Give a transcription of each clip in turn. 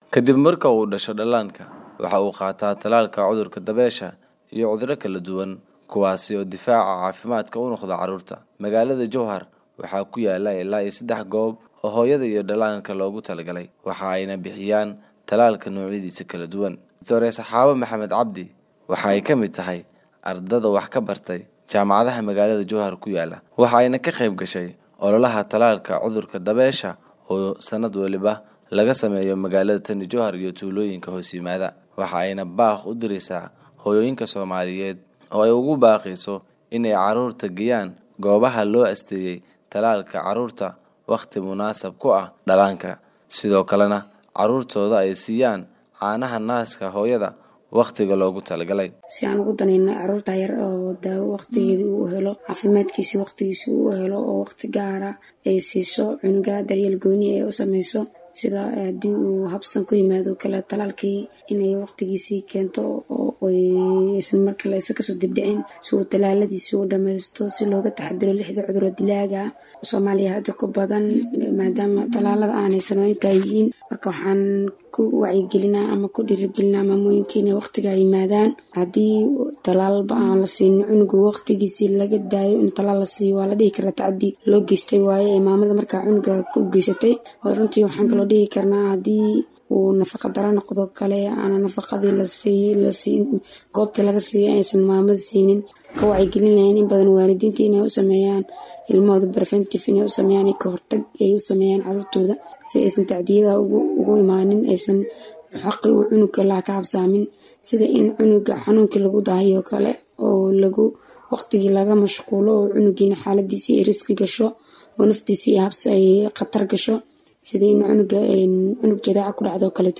Kadib marka uu dhasho dhallaanka, waxa uu qaataa tallaalka cudurka dabaysha iyo cudurro kala duwan kuwaasi oo difaaca caafimaadka u noqda carruurta. Magaalada Jowhar waxaa ku yaala ilaa 3 goob oo hooyada iyo dhallaanka loogu talagalay, waxa ayna bixiyaan tallaalka noocyadiisa kala duwan. Dr. Saxaabo Maxamed Cabdi waxa ay ka mid tahay ardada wax ka bartay jaamacadaha magaalada Jowhar ku yaala. Waxa ayna ka qayb gashay ololaha tallaalka cudurka dabaysha oo sanad waliba laga sameeyo magaalada Tani Jowhar iyo tuulooyinka hoos yimaada. Waxa ayna baaq u diraysaa hooyooyinka Soomaaliyeed oo ay ugu baaqayso inay carruurta geeyaan goobaha loo asteeyay tallaalka carruurta waqti munaasab ku ah dhallaanka. Sidoo kalena carruurtooda ay siiyaan caanaha naaska hooyada waqtiga loogu talagalay. Si aan ugu danayno carruurta yar oo daawo waqtigeedii uu helo, caafimaadkiisa waqtigiisa uu helo oo waqti gaar ah ay siiso cunuga daryeel gooni ay u sameyso. Sida haddii uu habsan ku yimaado kala talaalkii inay waqtigiisii keento oo aysan markale isaga soo dibdhicin si uu talaaladiisa u dhameysto si looga taxadiro 6 cudurro dilaaga ah Soomaaliya hadda ku badan maadaama talaalada aanay sanooyinka yihiin. Marka waxaan ku wacyigelinaa ama ku dhiirigelinaa maamooyinka inay waqtiga yimaadaan. Haddii talaalba aan la siin cunuga waqtigiisii laga daayo in talaal la siiyo waa la dhihi karaa tacaddi loo geystay waaye ee maamada markaa cunuga ku geysatay. Runtii waxaan kaloo dhihi karnaa haddii uu nafaqa daro noqdo kale aan nafaqadii la siin goobta laga siiyay aysan maamada siinin ka wacyigelin lahayn in badan waalidiinta inay u sameeyaan ilmahooda preventive inay u sameeyaan ka hortag ay u sameeyaan carruurtooda si aysan tacdiyada ugu imaanin aysan xaqi uu cunuga la ka habsaamin sida in cunuga xanuunka lagu daahiyo kale oo lagu waqtigii laga mashquulo oo cunugiina xaaladiisa ay riski gasho oo naftiisa ay habsi ay khatar gasho sida in cunug jadeeca ku dhacdo kale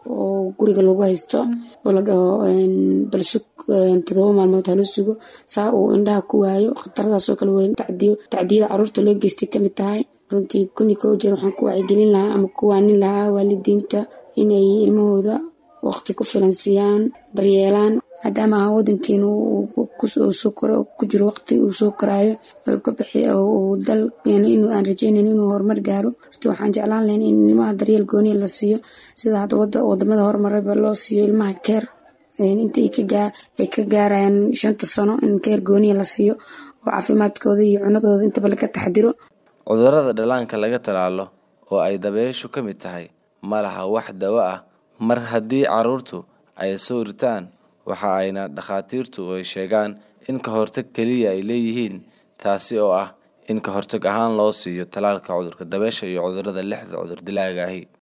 oo guriga lagu haysto oo la dhaho balsug 7 maalmood ha loo sugo saa uu indhaha ku waayo khataradaas oo kale weyn tacdiyada carruurta loo geystay ka mid tahay. Runtii kuniko jeer waxaan ku wacyigelin lahaa ama ku waanin lahaa waalidiinta inay ilmahooda waqti ku filan siiyaan daryeelaan maadaama wadankeenu ku jiro waqti uu soo koraayo oo ka bixi oo dalkeena inuu aan rajaynayn inuu horumar gaaro. Runtii waxaan jeclaan lahayn in ilmaha daryeel gooni la siiyo sida hadda wadamada horumarayba loo siiyo ilmaha care inta ay ka gaarayaan 5 sano in care gooni la siiyo oo caafimaadkooda iyo cunadooda intaba laga taxadiro. Cudurrada dhallaanka laga talaalo oo ay dabayshu ka mid tahay ma laha wax dawo ah mar haddii carruurtu ay soo ritaan waxa ayna dhakhaatiirtu ay sheegaan in ka hortag kaliya ay leeyihiin taasi oo ah in ka hortag ahaan loo siiyo tallaalka cudurka dabaysha iyo cudurrada 6 cudur dilaaga ah.